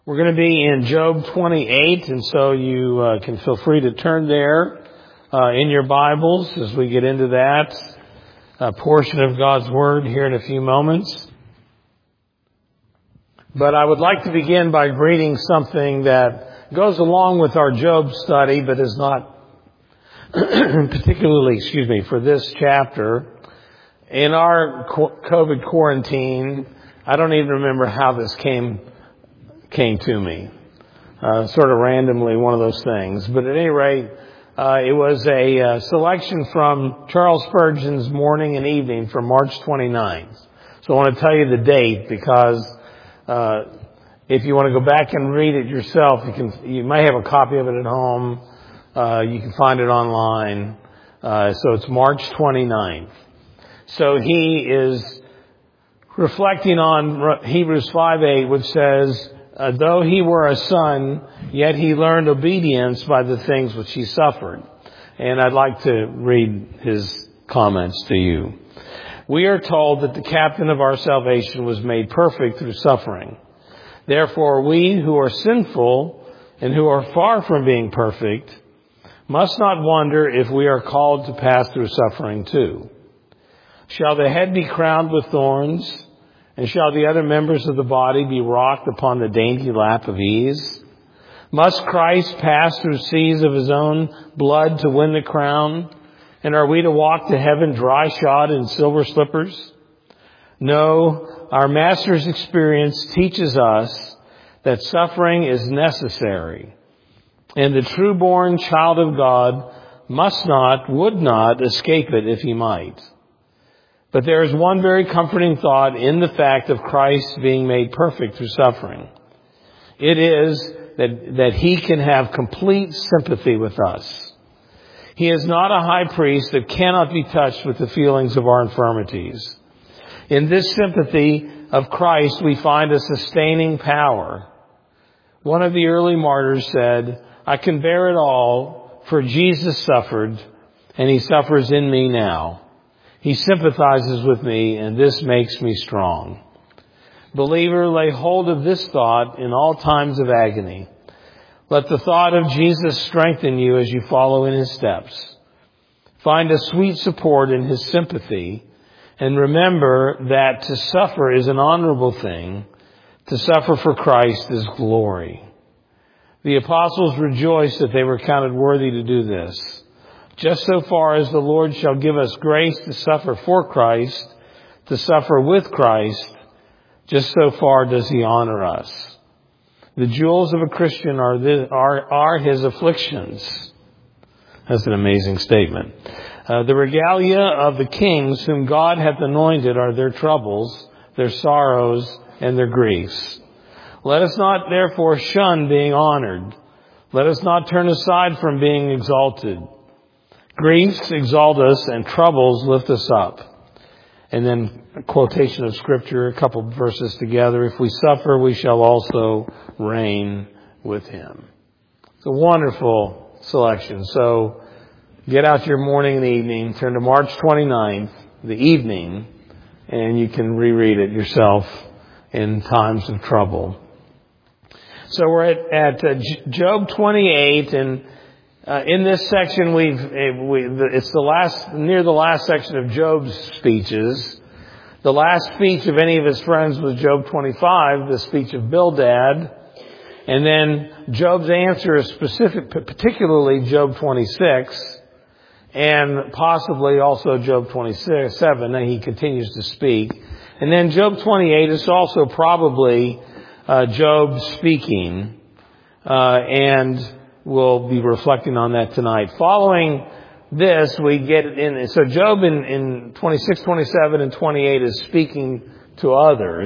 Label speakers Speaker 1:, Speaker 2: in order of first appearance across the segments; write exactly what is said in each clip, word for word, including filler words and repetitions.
Speaker 1: We're going to be in Job twenty-eight, and so you uh, can feel free to turn there uh, in your Bibles as we get into that uh, portion of God's Word here in a few moments. But I would like to begin by reading something that goes along with our Job study, but is not particularly, excuse me, for this chapter. In our COVID quarantine, I don't even remember how this came came to me, uh, sort of randomly, one of those things. But at any rate, uh, it was a uh, selection from Charles Spurgeon's Morning and Evening from March twenty-ninth. So I want to tell you the date because uh, if you want to go back and read it yourself, you can. You may have a copy of it at home. Uh, you can find it online. Uh, so it's March twenty-ninth. So he is reflecting on Hebrews five eight, which says, Uh, though he were a son, yet he learned obedience by the things which he suffered. And I'd like to read his comments to you. We are told that the captain of our salvation was made perfect through suffering. Therefore, we who are sinful and who are far from being perfect must not wonder if we are called to pass through suffering too. Shall the head be crowned with thorns? And shall the other members of the body be rocked upon the dainty lap of ease? Must Christ pass through seas of his own blood to win the crown? And are we to walk to heaven dry-shod in silver slippers? No, our Master's experience teaches us that suffering is necessary. And the true-born child of God must not, would not escape it if he might. But there is one very comforting thought in the fact of Christ being made perfect through suffering. It is that, that he can have complete sympathy with us. He is not a high priest that cannot be touched with the feelings of our infirmities. In this sympathy of Christ, we find a sustaining power. One of the early martyrs said, I can bear it all, for Jesus suffered, and he suffers in me now. He sympathizes with me, and this makes me strong. Believer, lay hold of this thought in all times of agony. Let the thought of Jesus strengthen you as you follow in his steps. Find a sweet support in his sympathy, and remember that to suffer is an honorable thing. To suffer for Christ is glory. The apostles rejoiced that they were counted worthy to do this. Just so far as the Lord shall give us grace to suffer for Christ, to suffer with Christ, just so far does he honor us. The jewels of a Christian are, the, are, are his afflictions. That's an amazing statement. Uh, the regalia of the kings whom God hath anointed are their troubles, their sorrows, and their griefs. Let us not therefore shun being honored. Let us not turn aside from being exalted. Griefs exalt us and troubles lift us up. And then a quotation of Scripture, a couple of verses together. If we suffer, we shall also reign with him. It's a wonderful selection. So get out your morning and evening, turn to March twenty-ninth, the evening, and you can reread it yourself in times of trouble. So we're at, at uh, Job twenty-eight, and Uh, in this section, we've, we, it's the last, near the last section of Job's speeches. The last speech of any of his friends was Job twenty-five, the speech of Bildad. And then Job's answer is specific, particularly Job twenty-six, and possibly also Job twenty-seven, and he continues to speak. And then Job twenty-eight is also probably uh, Job speaking, uh, and we'll be reflecting on that tonight. Following this, we get in. So Job in, in twenty-six, twenty-seven, and twenty-eight is speaking to others.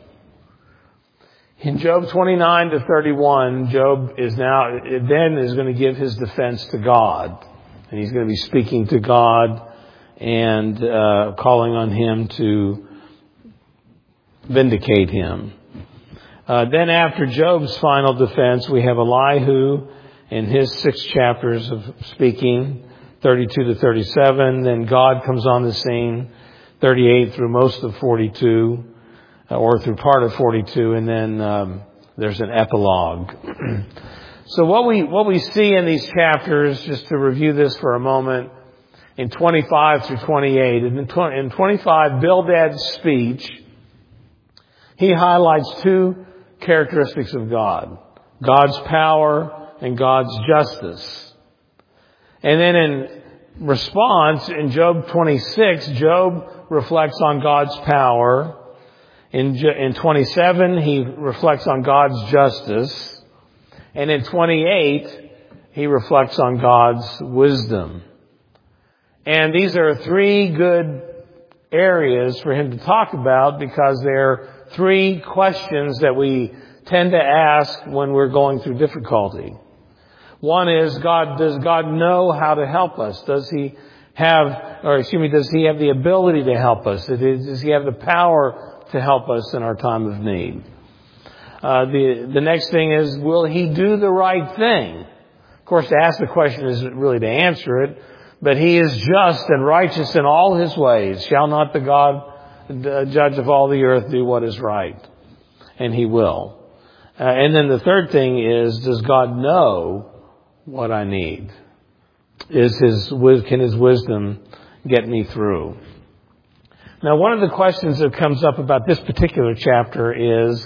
Speaker 1: In Job twenty-nine to thirty-one, Job is now, then is going to give his defense to God. And he's going to be speaking to God and uh, calling on him to vindicate him. Uh, then after Job's final defense, we have Elihu in his six chapters of speaking, thirty-two to thirty-seven. Then God comes on the scene, thirty-eight through most of forty-two, or through part of forty-two. And then um, there's an epilogue. So what we what we see in these chapters, just to review this for a moment, in twenty-five through twenty-eight, in twenty-five, Bildad's speech, he highlights two characteristics of God: God's power and God's justice. And then in response, in Job twenty-six, Job reflects on God's power. In, in twenty-seven, he reflects on God's justice. And in twenty-eight, he reflects on God's wisdom. And these are three good areas for him to talk about, because they're three questions that we tend to ask when we're going through difficulty. One is, God, does God know how to help us? Does he have, or excuse me, does he have the ability to help us? Does he have the power to help us in our time of need? Uh, the, the next thing is, will he do the right thing? Of course, to ask the question isn't really to answer it, but he is just and righteous in all his ways. Shall not the God, the judge of all the earth, do what is right? And he will. Uh, and then the third thing is, does God know what I need? Is his, can his wisdom get me through? Now, one of the questions that comes up about this particular chapter is,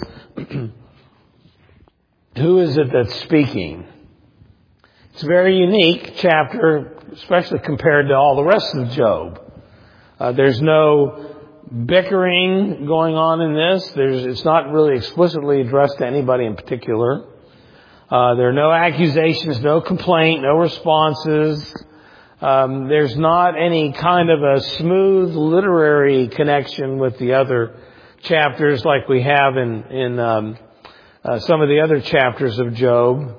Speaker 1: who is it that's speaking? It's a very unique chapter, especially compared to all the rest of Job. Uh, there's no bickering going on in this. There's, it's not really explicitly addressed to anybody in particular. Uh, there are no accusations, no complaint, no responses. Um, there's not any kind of a smooth literary connection with the other chapters like we have in, in um, uh, some of the other chapters of Job.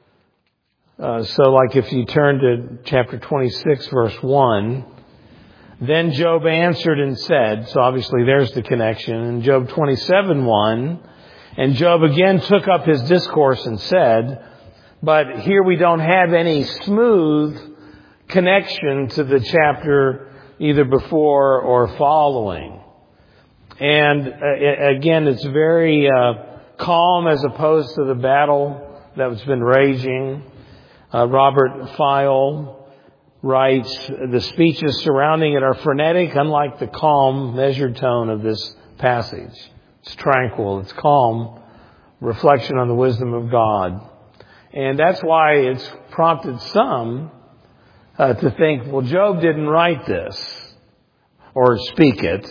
Speaker 1: Uh, so like if you turn to chapter twenty-six, verse one, then Job answered and said, so obviously there's the connection. In Job twenty-seven, one, and Job again took up his discourse and said, but here we don't have any smooth connection to the chapter either before or following. And uh, again, it's very uh, calm as opposed to the battle that's been raging. Uh, Robert File writes, the speeches surrounding it are frenetic, unlike the calm, measured tone of this passage. It's tranquil, it's calm, reflection on the wisdom of God. And that's why it's prompted some uh, to think, well, Job didn't write this or speak it.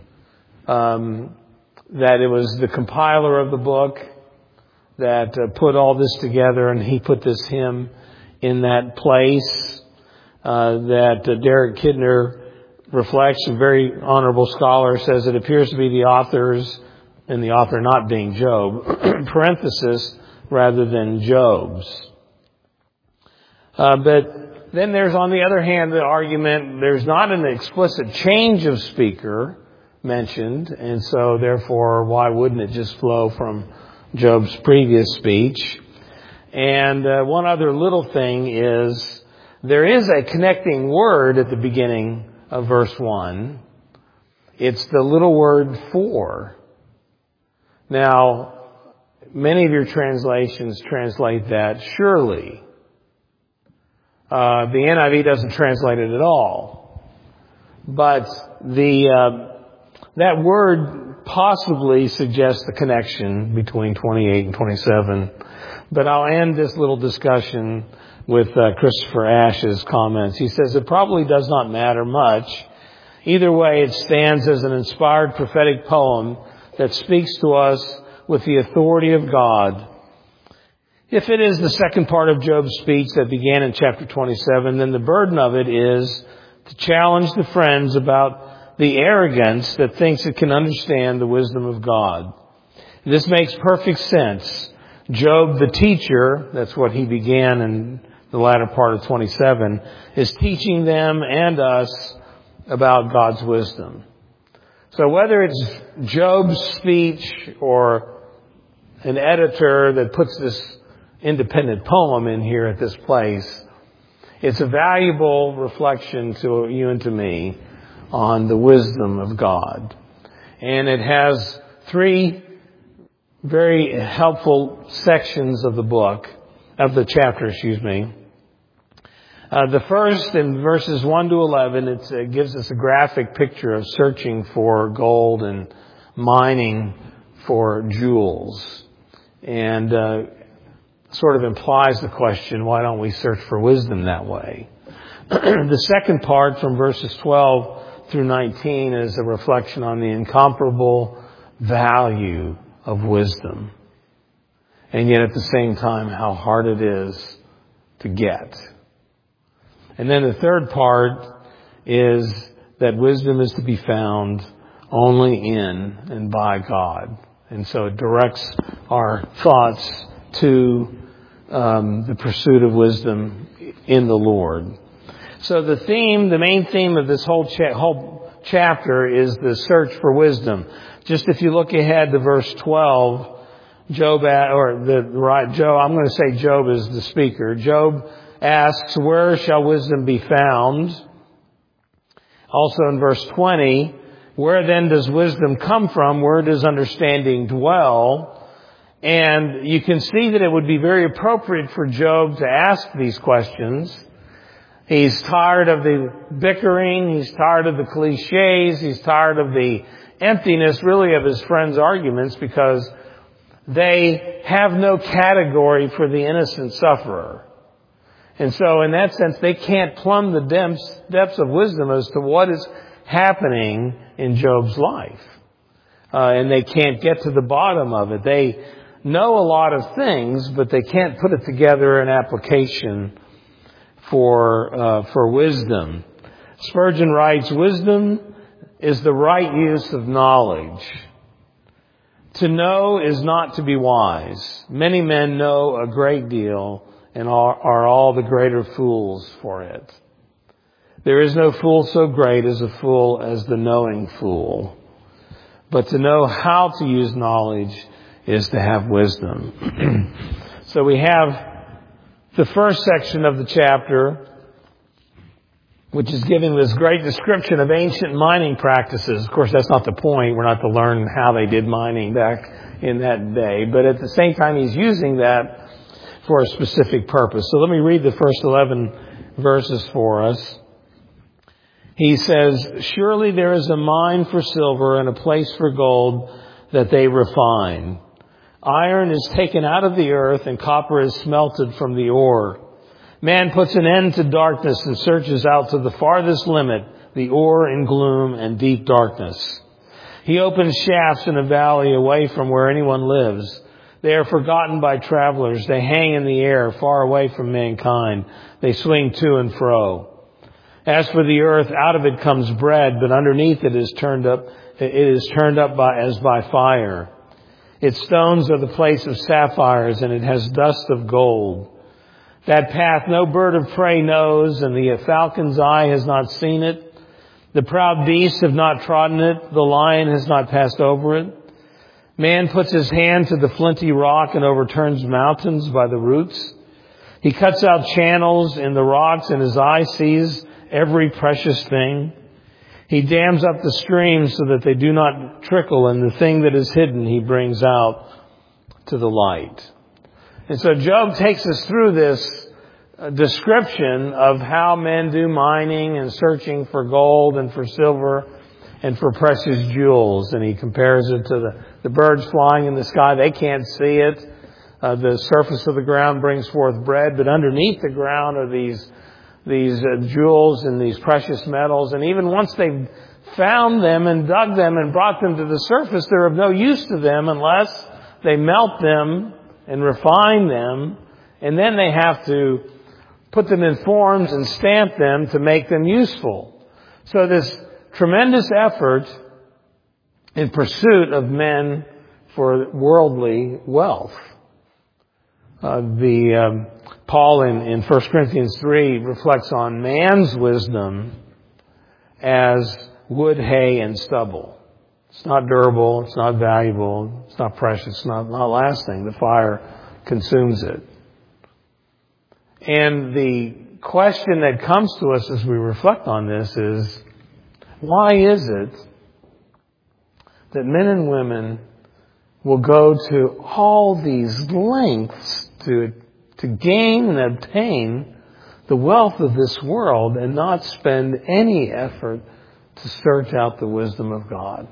Speaker 1: Um, that it was the compiler of the book that uh, put all this together, and he put this hymn in that place. Uh, that uh, Derek Kidner reflects, a very honorable scholar, says it appears to be the author's, and the author not being Job, parenthesis, rather than Job's. Uh, but then there's, on the other hand, the argument, there's not an explicit change of speaker mentioned, and so therefore, why wouldn't it just flow from Job's previous speech? And uh, one other little thing is, there is a connecting word at the beginning of verse one. It's the little word for. Now, many of your translations translate that surely. Uh, the N I V doesn't translate it at all. But the uh, that word possibly suggests the connection between twenty-eight and twenty-seven. But I'll end this little discussion with uh, Christopher Ash's comments. He says, it probably does not matter much. Either way, it stands as an inspired prophetic poem that speaks to us with the authority of God. If it is the second part of Job's speech that began in chapter twenty-seven, then the burden of it is to challenge the friends about the arrogance that thinks it can understand the wisdom of God. This makes perfect sense. Job, the teacher, that's what he began in the latter part of twenty-seven, is teaching them and us about God's wisdom. So whether it's Job's speech or an editor that puts this independent poem in here at this place, it's a valuable reflection to you and to me on the wisdom of God. And it has three very helpful sections of the book, of the chapter, excuse me. Uh, the first, in verses one to eleven, it's, it gives us a graphic picture of searching for gold and mining for jewels. And uh, sort of implies the question, why don't we search for wisdom that way? The second part, from verses twelve through nineteen, is a reflection on the incomparable value of wisdom. And yet at the same time, how hard it is to get. And then the third part is that wisdom is to be found only in and by God. And so it directs our thoughts to um, the pursuit of wisdom in the Lord. So the theme, the main theme of this whole, cha- whole chapter is the search for wisdom. Just if you look ahead to verse twelve, Job, or the right, Job, I'm going to say Job is the speaker. Job asks, where shall wisdom be found? Also in verse twenty, where then does wisdom come from? Where does understanding dwell? And you can see that it would be very appropriate for Job to ask these questions. He's tired of the bickering. He's tired of the cliches. He's tired of the emptiness, really, of his friends' arguments, because they have no category for the innocent sufferer. And so in that sense, they can't plumb the depths, depths of wisdom as to what is happening in Job's life. Uh, and they can't get to the bottom of it. They know a lot of things, but they can't put it together in application for, uh, for wisdom. Spurgeon writes, wisdom is the right use of knowledge. To know is not to be wise. Many men know a great deal and are, are all the greater fools for it. There is no fool so great as a fool as the knowing fool. But to know how to use knowledge is to have wisdom. So we have the first section of the chapter, which is giving this great description of ancient mining practices. Of course, that's not the point. We're not to learn how they did mining back in that day. But at the same time, he's using that for a specific purpose. So let me read the first eleven verses for us. He says, surely there is a mine for silver and a place for gold that they refine. Iron is taken out of the earth and copper is smelted from the ore. Man puts an end to darkness and searches out to the farthest limit, the ore in gloom and deep darkness. He opens shafts in a valley away from where anyone lives. They are forgotten by travelers. They hang in the air far away from mankind. They swing to and fro. As for the earth, out of it comes bread, but underneath it is turned up, it is turned up by, as by fire. Its stones are the place of sapphires, and it has dust of gold. That path no bird of prey knows, and the falcon's eye has not seen it. The proud beasts have not trodden it. The lion has not passed over it. Man puts his hand to the flinty rock and overturns mountains by the roots. He cuts out channels in the rocks, and his eye sees every precious thing. He dams up the streams so that they do not trickle, and the thing that is hidden he brings out to the light. And so Job takes us through this description of how men do mining and searching for gold and for silver and for precious jewels. And he compares it to the, the birds flying in the sky. They can't see it. Uh, the surface of the ground brings forth bread, but underneath the ground are these these uh, jewels and these precious metals. And even once they've found them and dug them and brought them to the surface, they're of no use to them unless they melt them and refine them. And then they have to put them in forms and stamp them to make them useful. So this tremendous effort in pursuit of men for worldly wealth. Uh, the um, Paul in, in First Corinthians three reflects on man's wisdom as wood, hay, and stubble. It's not durable. It's not valuable. It's not precious. It's not, not lasting. The fire consumes it. And the question that comes to us as we reflect on this is, why is it that men and women will go to all these lengths to, to gain and obtain the wealth of this world and not spend any effort to search out the wisdom of God.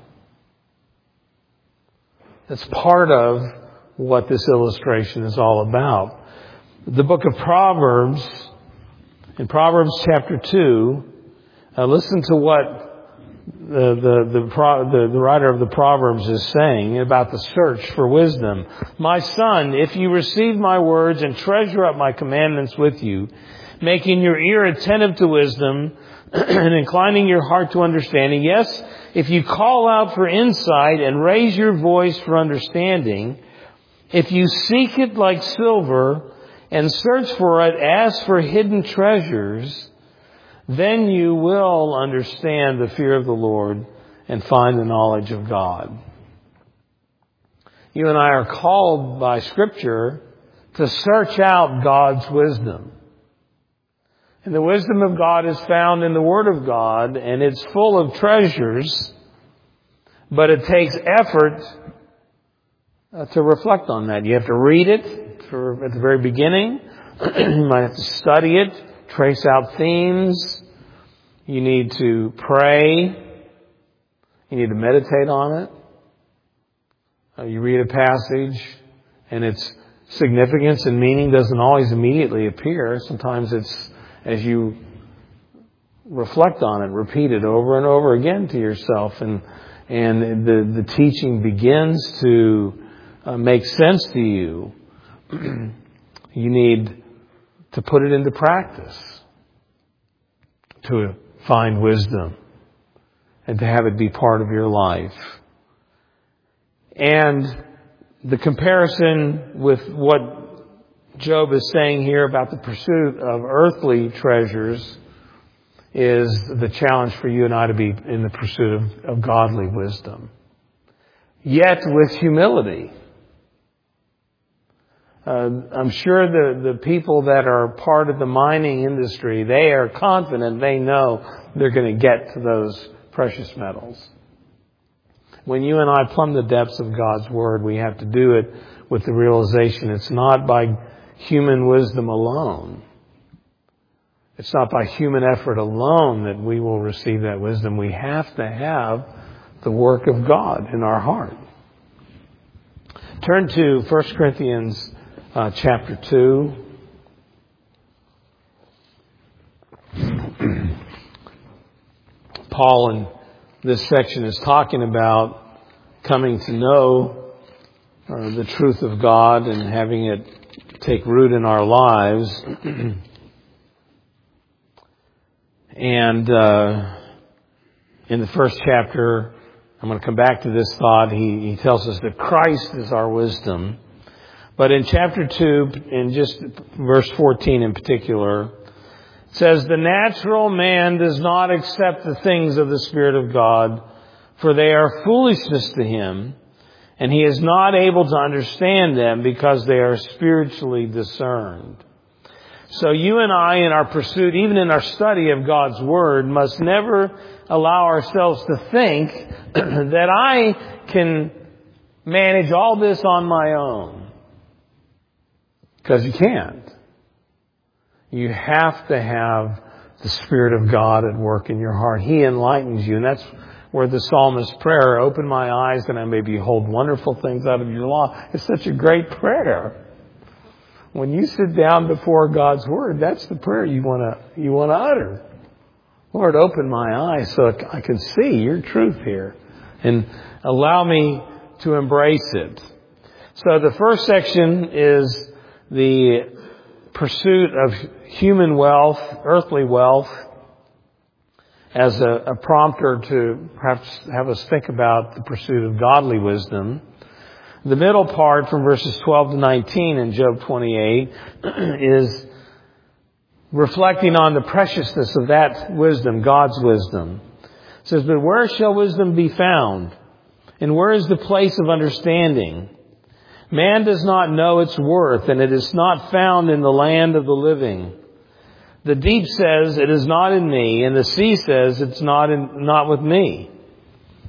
Speaker 1: That's part of what this illustration is all about. The book of Proverbs, in Proverbs chapter two, uh, listen to what the, the, the, the, the writer of the Proverbs is saying about the search for wisdom. My son, if you receive my words and treasure up my commandments with you, making your ear attentive to wisdom and inclining your heart to understanding. Yes, if you call out for insight and raise your voice for understanding, if you seek it like silver and search for it as for hidden treasures, then you will understand the fear of the Lord and find the knowledge of God. You and I are called by Scripture to search out God's wisdom. And the wisdom of God is found in the Word of God, and it's full of treasures, but it takes effort uh, to reflect on that. You have to read it for, at the very beginning. You might have to study it, trace out themes. You need to pray. You need to meditate on it. Uh, you read a passage, and its significance and meaning doesn't always immediately appear. Sometimes it's as you reflect on it, repeat it over and over again to yourself, and and the, the teaching begins to uh, make sense to you. You need to put it into practice to find wisdom and to have it be part of your life. And the comparison with what Job is saying here about the pursuit of earthly treasures is the challenge for you and I to be in the pursuit of, of godly wisdom. Yet with humility. Uh, I'm sure the, the people that are part of the mining industry, they are confident, they know they're going to get to those precious metals. When you and I plumb the depths of God's Word, we have to do it with the realization it's not by human wisdom alone. It's not by human effort alone that we will receive that wisdom. We have to have the work of God in our heart. Turn to First Corinthians uh, chapter two. Paul in this section is talking about coming to know uh, the truth of God and having it take root in our lives. And uh, in the first chapter, I'm going to come back to this thought. He, he tells us that Christ is our wisdom. But in chapter two, in just verse fourteen in particular, it says, the natural man does not accept the things of the Spirit of God, for they are foolishness to him, and he is not able to understand them because they are spiritually discerned. So you and I, in our pursuit, even in our study of God's Word, must never allow ourselves to think that I can manage all this on my own. Because you can't. You have to have the Spirit of God at work in your heart. He enlightens you, and that's where the psalmist's prayer, open my eyes that I may behold wonderful things out of your law, is such a great prayer. When you sit down before God's Word, that's the prayer you want to you want to utter. Lord, open my eyes so I can see your truth here and allow me to embrace it. So the first section is the pursuit of human wealth, earthly wealth, as a, a prompter to perhaps have us think about the pursuit of godly wisdom. The middle part from verses twelve to nineteen in Job twenty-eight is reflecting on the preciousness of that wisdom, God's wisdom. It says, but where shall wisdom be found? And where is the place of understanding? Man does not know its worth, and it is not found in the land of the living. The deep says, it is not in me, and the sea says, it's not in, not with me.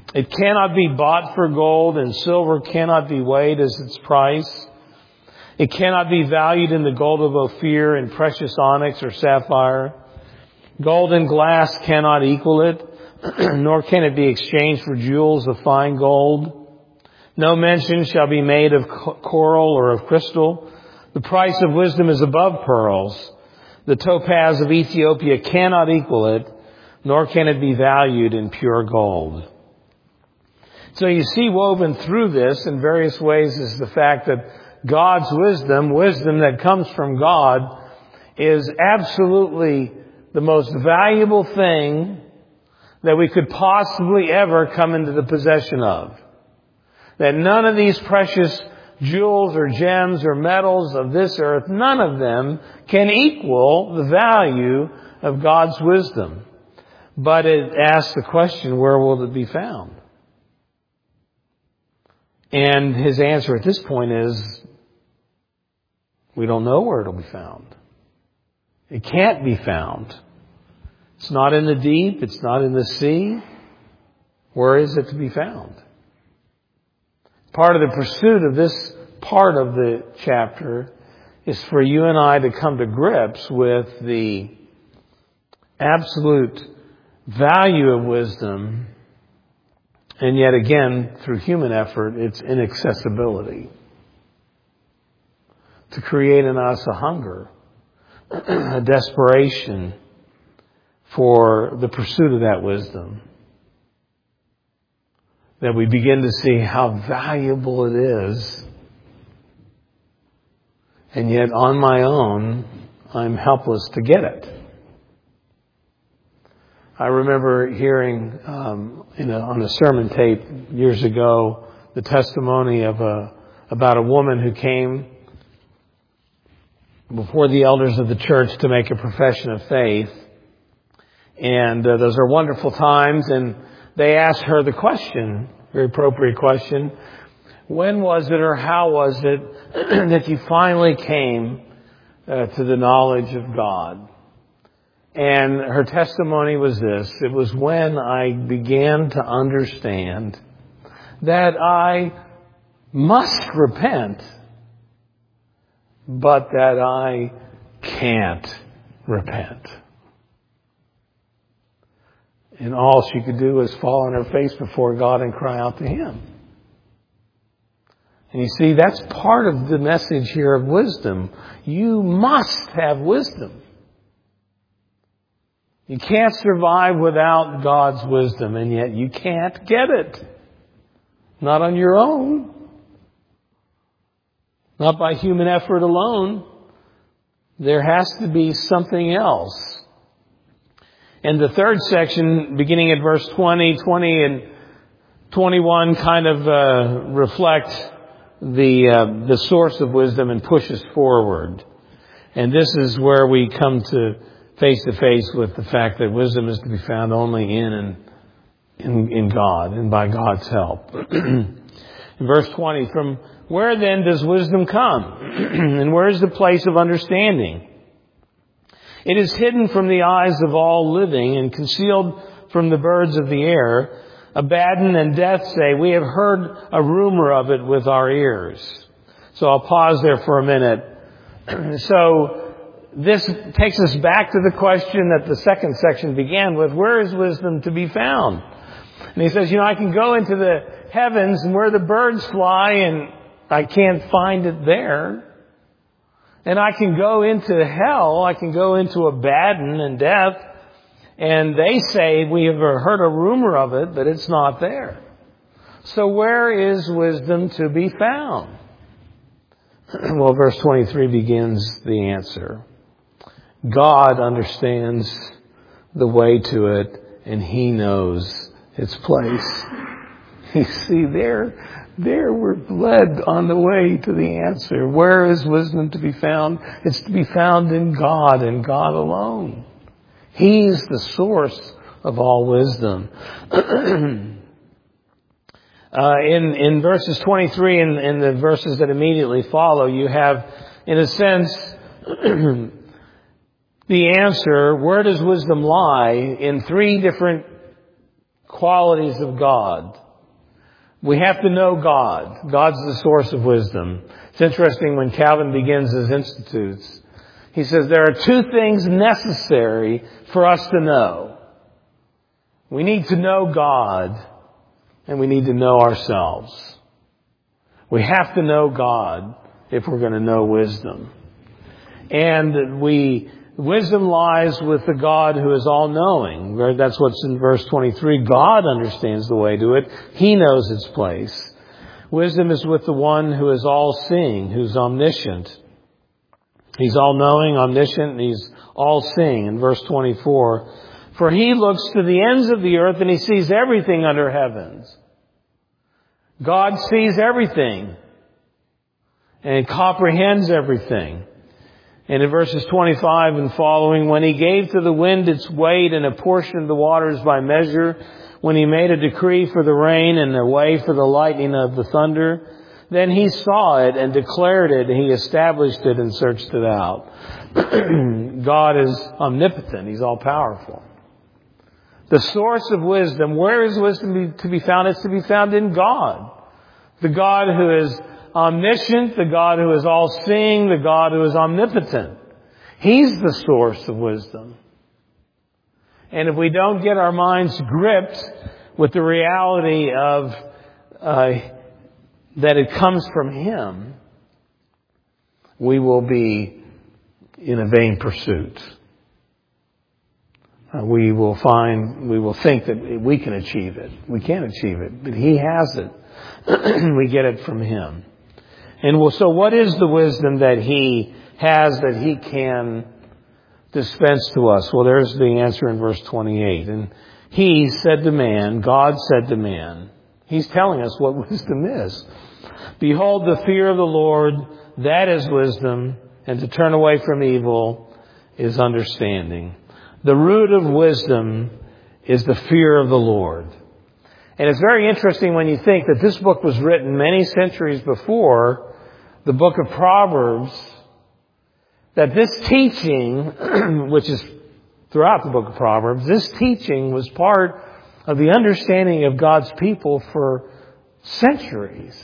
Speaker 1: It cannot be bought for gold, and silver cannot be weighed as its price. It cannot be valued in the gold of Ophir and precious onyx or sapphire. Gold and glass cannot equal it, nor can it be exchanged for jewels of fine gold. No mention shall be made of coral or of crystal. The price of wisdom is above pearls. The topaz of Ethiopia cannot equal it, nor can it be valued in pure gold. So you see woven through this in various ways is the fact that God's wisdom, wisdom that comes from God, is absolutely the most valuable thing that we could possibly ever come into the possession of. That none of these precious jewels or gems or metals of this earth, none of them can equal the value of God's wisdom. But it asks the question, where will it be found? And his answer at this point is, we don't know where it'll be found. It can't be found. It's not in the deep. It's not in the sea. Where is it to be found? Part of the pursuit of this part of the chapter is for you and I to come to grips with the absolute value of wisdom, and yet again, through human effort, its inaccessibility. To create in us a hunger, a desperation for the pursuit of that wisdom. That we begin to see how valuable it is. And yet on my own, I'm helpless to get it. I remember hearing um, you know, on a sermon tape years ago the testimony of a about a woman who came before the elders of the church to make a profession of faith. And uh, those are wonderful times. And they asked her the question, very appropriate question, when was it or how was it that you finally came uh, to the knowledge of God? And her testimony was this: it was when I began to understand that I must repent, but that I can't repent. And all she could do was fall on her face before God and cry out to Him. And you see, that's part of the message here of wisdom. You must have wisdom. You can't survive without God's wisdom, and yet you can't get it. Not on your own. Not by human effort alone. There has to be something else. And the third section, beginning at verse twenty, twenty and twenty-one, kind of uh, reflect the uh, the source of wisdom and push us forward. And this is where we come to face to face with the fact that wisdom is to be found only in and in, in God and by God's help. In verse twenty, from where then does wisdom come? And where is the place of understanding? It is hidden from the eyes of all living and concealed from the birds of the air. Abaddon and Death say, we have heard a rumor of it with our ears. So I'll pause there for a minute. So this takes us back to the question that the second section began with. Where is wisdom to be found? And he says, you know, I can go into the heavens and where the birds fly and I can't find it there. And I can go into hell, I can go into Abaddon and Death, and they say we have heard a rumor of it, but it's not there. So where is wisdom to be found? Well, verse twenty-three begins the answer. God understands the way to it, and He knows its place. You see, there, there we're led on the way to the answer. Where is wisdom to be found? It's to be found in God and God alone. He's the source of all wisdom. uh, in, in verses twenty-three and, and the verses that immediately follow, you have, in a sense, the answer, where does wisdom lie, in three different qualities of God. We have to know God. God's the source of wisdom. It's interesting when Calvin begins his Institutes. He says there are two things necessary for us to know. We need to know God, and we need to know ourselves. We have to know God if we're going to know wisdom. And we, wisdom lies with the God who is all-knowing. That's what's in verse twenty-three. God understands the way to it. He knows its place. Wisdom is with the one who is all-seeing, who's omniscient. He's all-knowing, omniscient, and He's all-seeing. In verse twenty-four, for He looks to the ends of the earth and He sees everything under heavens. God sees everything and comprehends everything. And in verses twenty-five and following, when He gave to the wind its weight and apportioned the waters by measure, when He made a decree for the rain and a way for the lightning of the thunder, then He saw it and declared it, and He established it and searched it out. God is omnipotent. He's all-powerful. The source of wisdom, where is wisdom to be found? It's to be found in God. The God who is omniscient, the God who is all-seeing, the God who is omnipotent. He's the source of wisdom. And if we don't get our minds gripped with the reality of uh, that it comes from Him, we will be in a vain pursuit. Uh, we will find, we will think that we can achieve it. We can't achieve it, but He has it. We get it from Him. And well, so what is the wisdom that He has that He can dispense to us? Well, there's the answer in verse twenty-eight. And He said to man, God said to man, He's telling us what wisdom is. Behold, the fear of the Lord, that is wisdom, and to turn away from evil is understanding. The root of wisdom is the fear of the Lord. And it's very interesting when you think that this book was written many centuries before the book of Proverbs, that this teaching, which is throughout the book of Proverbs, this teaching was part of the understanding of God's people for centuries.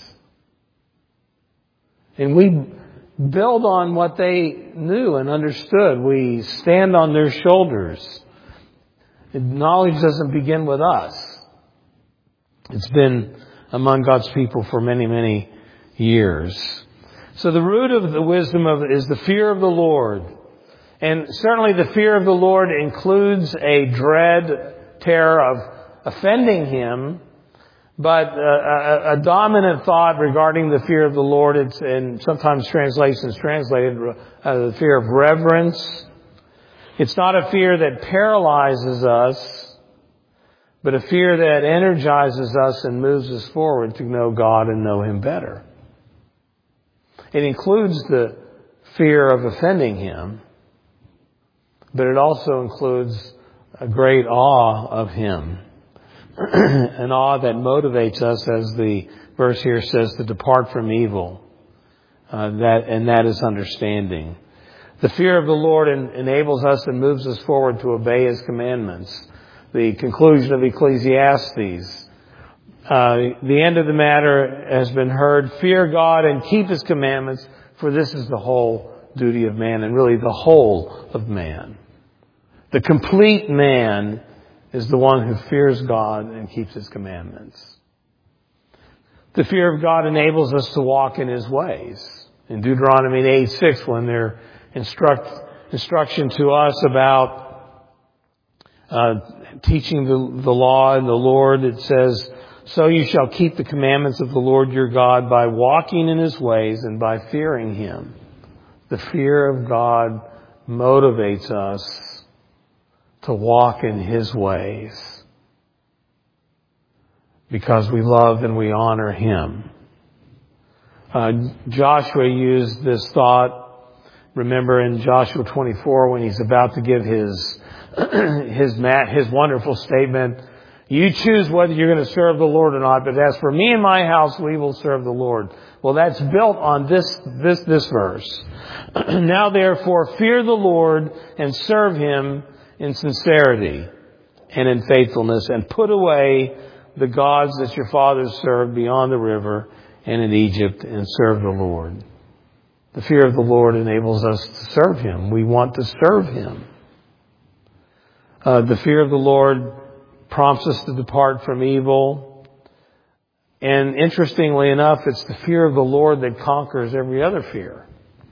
Speaker 1: And we build on what they knew and understood. We stand on their shoulders. Knowledge doesn't begin with us. It's been among God's people for many, many years. So the root of the wisdom of it is the fear of the Lord. And certainly the fear of the Lord includes a dread, terror of offending Him. But a, a, a dominant thought regarding the fear of the Lord, it's in sometimes translations translated uh, the fear of reverence. It's not a fear that paralyzes us, but a fear that energizes us and moves us forward to know God and know Him better. It includes the fear of offending Him, but it also includes a great awe of Him. An awe that motivates us, as the verse here says, to depart from evil. Uh, that and that is understanding. The fear of the Lord en- enables us and moves us forward to obey His commandments. The conclusion of Ecclesiastes. Uh, the end of the matter has been heard. Fear God and keep His commandments, for this is the whole duty of man, and really the whole of man. The complete man is the one who fears God and keeps His commandments. The fear of God enables us to walk in His ways. In Deuteronomy eight six, when they're instruct, instruction to us about uh, teaching the, the law and the Lord, it says, so you shall keep the commandments of the Lord your God by walking in His ways and by fearing Him. The fear of God motivates us to walk in His ways because we love and we honor Him. Uh, Joshua used this thought. Remember in Joshua twenty-four when he's about to give his his mat, his wonderful statement, you choose whether you're going to serve the Lord or not, but as for me and my house, we will serve the Lord. Well, that's built on this this this verse. Now therefore fear the Lord and serve Him in sincerity. and in faithfulness, and put away the gods that your fathers served beyond the river and in Egypt, and serve the Lord. The fear of the Lord enables us to serve Him. We want to serve Him. Uh, the fear of the Lord prompts us to depart from evil. And interestingly enough, it's the fear of the Lord that conquers every other fear.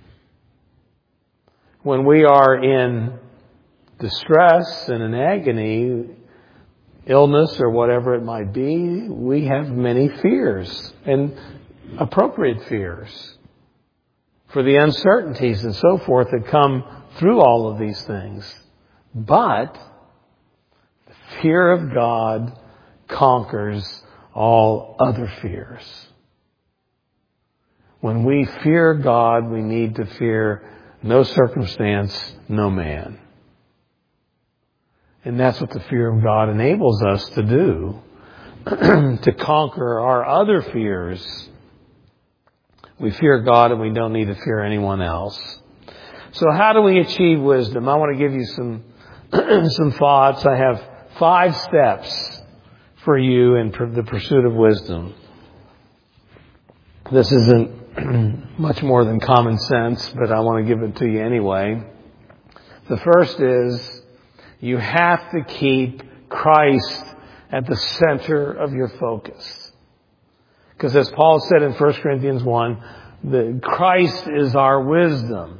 Speaker 1: When we are in distress and in agony, illness or whatever it might be, we have many fears, and appropriate fears for the uncertainties and so forth that come through all of these things. But the fear of God conquers all other fears. When we fear God, we need to fear no circumstance, no man. And that's what the fear of God enables us to do, to conquer our other fears. We fear God and we don't need to fear anyone else. So how do we achieve wisdom? I want to give you some some thoughts. I have five steps for you in the pursuit of wisdom. This isn't much more than common sense, but I want to give it to you anyway. The first is you have to keep Christ at the center of your focus. Because as Paul said in First Corinthians one, the Christ is our wisdom.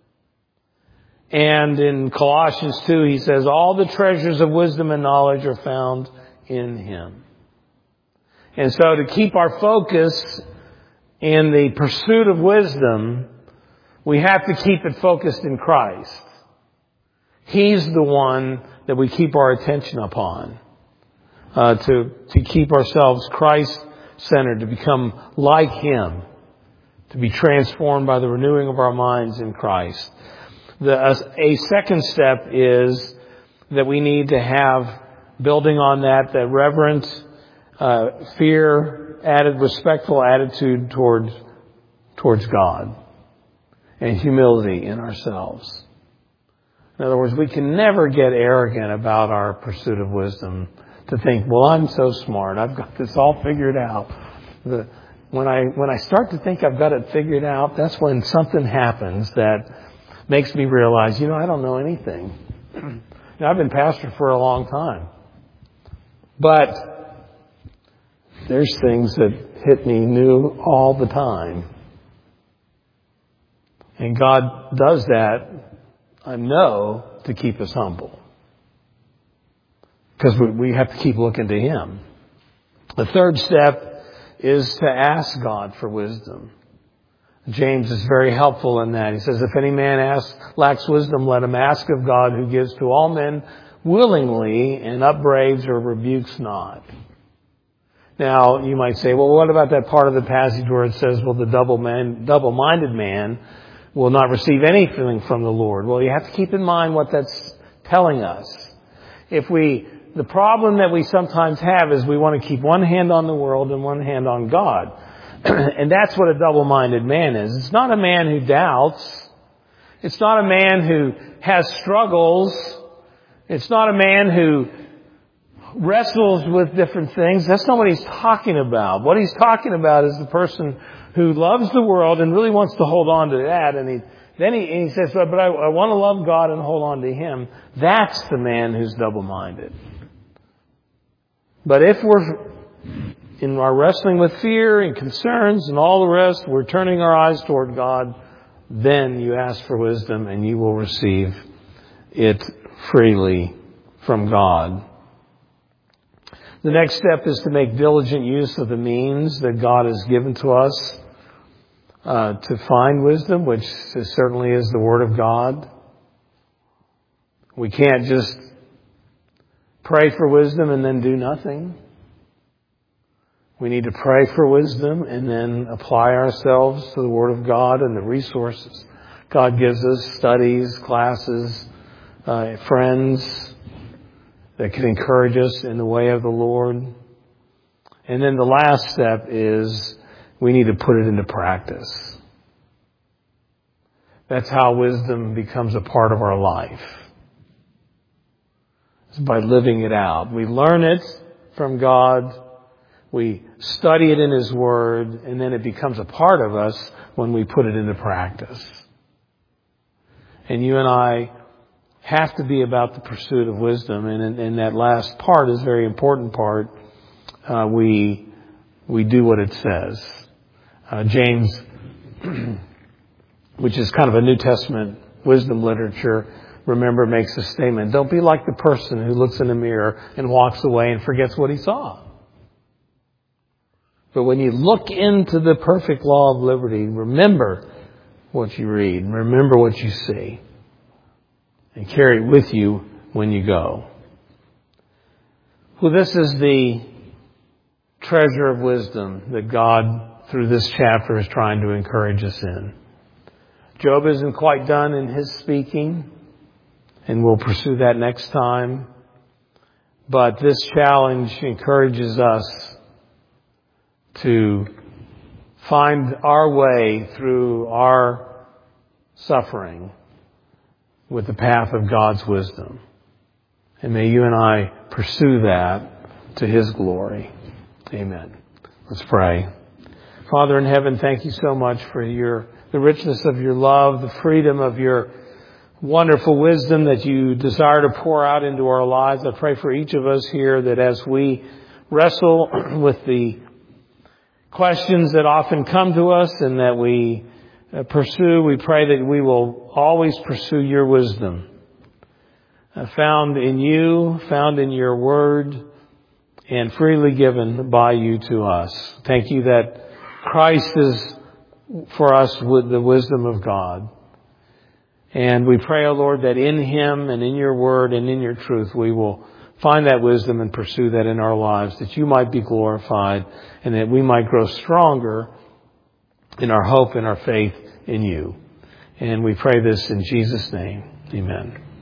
Speaker 1: And in Colossians two, he says, all the treasures of wisdom and knowledge are found in Him. And so to keep our focus in the pursuit of wisdom, we have to keep it focused in Christ. He's the one that we keep our attention upon. Uh, to, to keep ourselves Christ-centered, to become like Him, to be transformed by the renewing of our minds in Christ. The, a, a second step is that we need to have, building on that, that reverent, uh, fear, added respectful attitude towards, towards God, and humility in ourselves. In other words, we can never get arrogant about our pursuit of wisdom, to think, well, I'm so smart, I've got this all figured out. The, when I when I start to think I've got it figured out, that's when something happens that makes me realize, you know, I don't know anything. Now, I've been pastor for a long time, but there's things that hit me new all the time. And God does that, I know, to keep us humble. Because we have to keep looking to Him. The third step is to ask God for wisdom. James is very helpful in that. He says, if any man asks, lacks wisdom, let him ask of God, who gives to all men willingly and upbraids or rebukes not. Now, you might say, well, what about that part of the passage where it says, well, the double man, double-minded man will not receive anything from the Lord? Well, you have to keep in mind what that's telling us. If we, the problem that we sometimes have is we want to keep one hand on the world and one hand on God. And that's what a double-minded man is. It's not a man who doubts. It's not a man who has struggles. It's not a man who wrestles with different things. That's not what he's talking about. What he's talking about is the person who loves the world and really wants to hold on to that. And he, then he, and he says, but I, I want to love God and hold on to Him. That's the man who's double-minded. But if we're in our wrestling with fear and concerns and all the rest, we're turning our eyes toward God, then you ask for wisdom and you will receive it freely from God. The next step is to make diligent use of the means that God has given to us uh, to find wisdom, which is, certainly is the Word of God. We can't just pray for wisdom and then do nothing. We need to pray for wisdom and then apply ourselves to the Word of God and the resources God gives us, studies, classes, uh, friends that can encourage us in the way of the Lord. And then the last step is we need to put it into practice. That's how wisdom becomes a part of our life. It's by living it out. We learn it from God. We study it in His Word, and then it becomes a part of us when we put it into practice. And you and I have to be about the pursuit of wisdom, and, and that last part is a very important part. Uh, we we do what it says. Uh, James, which is kind of a New Testament wisdom literature, remember, makes a statement. Don't be like the person who looks in the mirror and walks away and forgets what he saw. But when you look into the perfect law of liberty, remember what you read, remember what you see, and carry it with you when you go. Well, this is the treasure of wisdom that God, through this chapter, is trying to encourage us in. Job isn't quite done in his speaking, and we'll pursue that next time. But this challenge encourages us to find our way through our suffering with the path of God's wisdom. And may you and I pursue that to His glory. Amen. Let's pray. Father in heaven, thank you so much for your the richness of your love, the freedom of your wonderful wisdom that you desire to pour out into our lives. I pray for each of us here that as we wrestle with the questions that often come to us and that we pursue, we pray that we will always pursue your wisdom, uh, found in you, found in your word, and freely given by you to us. Thank you that Christ is for us with the wisdom of God. And we pray, O Lord, that in Him and in your word and in your truth we will find that wisdom and pursue that in our lives, that you might be glorified and that we might grow stronger in our hope and our faith in you. And we pray this in Jesus' name. Amen.